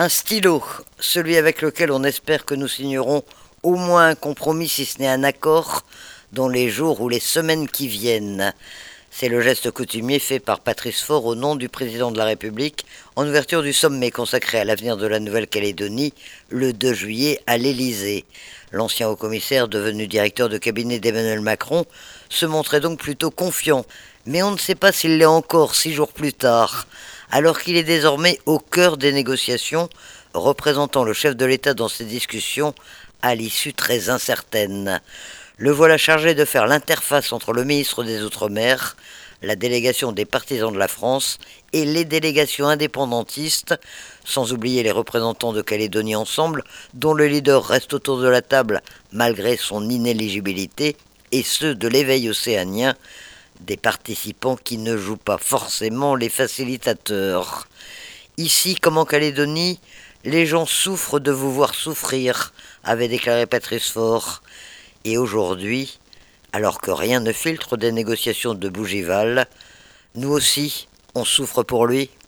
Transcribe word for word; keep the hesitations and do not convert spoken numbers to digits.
Un stylo, celui avec lequel on espère que nous signerons au moins un compromis, si ce n'est un accord, dans les jours ou les semaines qui viennent. C'est le geste coutumier fait par Patrice Faure au nom du président de la République en ouverture du sommet consacré à l'avenir de la Nouvelle-Calédonie le deux juillet à l'Élysée. L'ancien haut-commissaire, devenu directeur de cabinet d'Emmanuel Macron, se montrait donc plutôt confiant. Mais on ne sait pas s'il l'est encore six jours plus tard, alors qu'il est désormais au cœur des négociations, représentant le chef de l'État dans ces discussions à l'issue très incertaine. Le voilà chargé de faire l'interface entre le ministre des Outre-mer, la délégation des partisans de la France et les délégations indépendantistes, sans oublier les représentants de Calédonie Ensemble, dont le leader reste autour de la table malgré son inéligibilité, et ceux de l'éveil océanien, des participants qui ne jouent pas forcément les facilitateurs. Ici, comme en Calédonie, les gens souffrent de vous voir souffrir, avait déclaré Patrice Faure. Et aujourd'hui, alors que rien ne filtre des négociations de Bougival, nous aussi, on souffre pour lui.